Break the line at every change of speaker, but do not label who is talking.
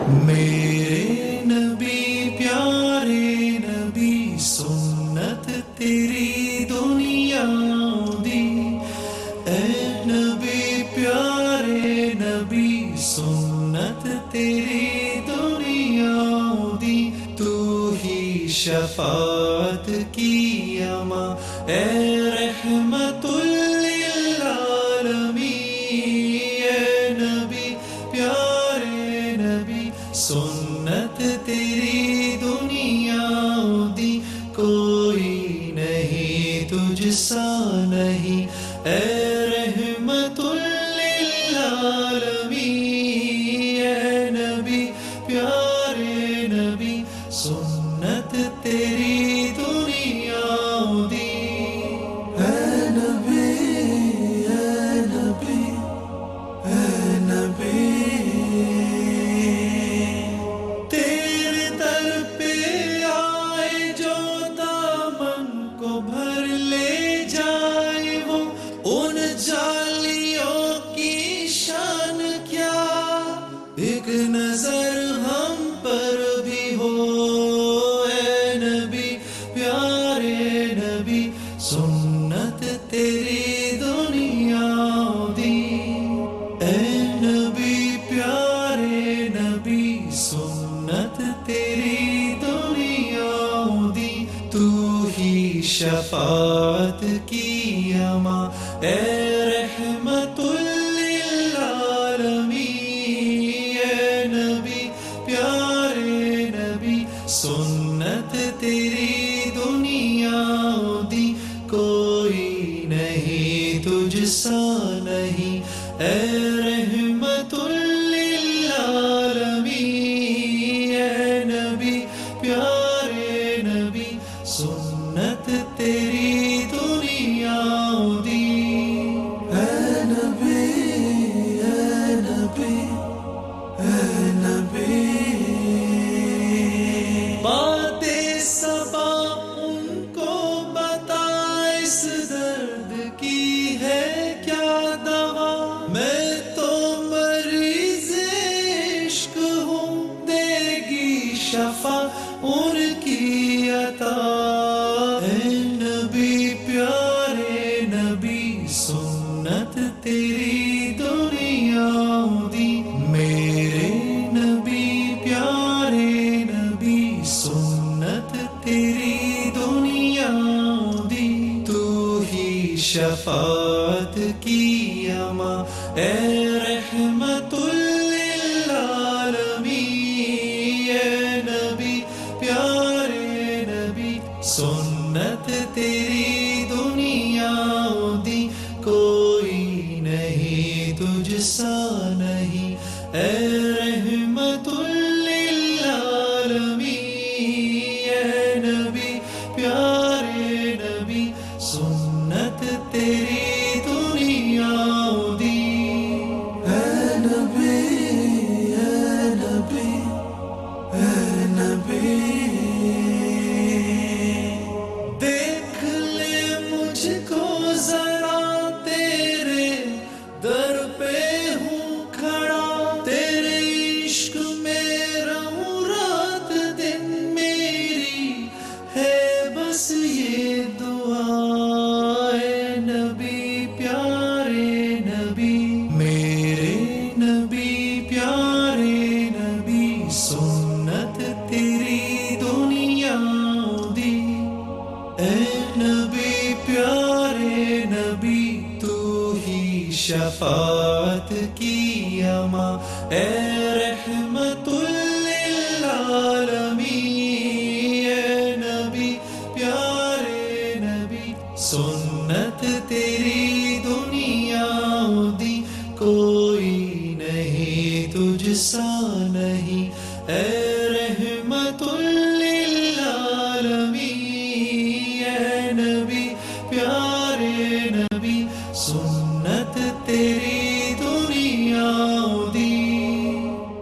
میرے نبی پیارے نبی سنت تیری دنیا دی، اے نبی پیارے نبی سنت تیری دنیا دی، تو ہی شفاعت کی اماں اے رحمت للعالمین، اے نبی پیارے نبی سنت تیری دنیا دی، کوئی نہیں تجھ سا نہیں اے رحمت للعالمین، اے نبی پیارے نبی سنت تیری دنیا دی، اے نبی اے نبی اے نبی، تیرے در پہ آئے جو دامن کو بھر لے جائے، وہ ان جالیوں کی شان کیا، ایک نظر ہم پر بھی ہو اے نبی پیارے نبی سنت تیری دنیا دی، اے نبی پیارے نبی سنت تیری دنیا دی، تو ہی شفاعت کی اماں اے رحمت للعالمین، اے نبی پیارے نبی سنت تیری دنیا دی، کوئی نہیں تجھ سا نہیں اے رحمت للعالمین، اے نبی پیارے نبی سنت تیری دنیا دی، اے نبی اے نبی اے نبی، باتیں صبا ان کو بتا اس درد کی ہے کیا دوا، میں تو مریض عشق ہوں، دے گی شفا ان کی عطا، اے نبی پیارے نبی سنت تیری دنیا دی، میرے نبی پیارے نبی سنت تیری دنیا دی، تو ہی شفاعت کی اماں اے رحمت للعالمین، اے نبی پیارے نبی سنت تیری دنیا دی، کوئی نہیں تجھ سا نہیں اے رحمت للعالمین، اے نبی پیارے نبی سنت تیری دنیا دی، اے نبی اے نبی اے نبی، دیکھ لے مجھ کو ذرا تیرے در پہ ہوں کھڑا، تیرے عشق میں رہوں رات دن، میری ہے بس یہ دعا، اے نبی پیارے نبی، میرے نبی پیارے نبی سنت تیری دنیا دی، اے نبی پیارے نبی تو ہی شفاعت کی اماں اے رحمت للعالمین، اے نبی پیارے نبی سنت تیری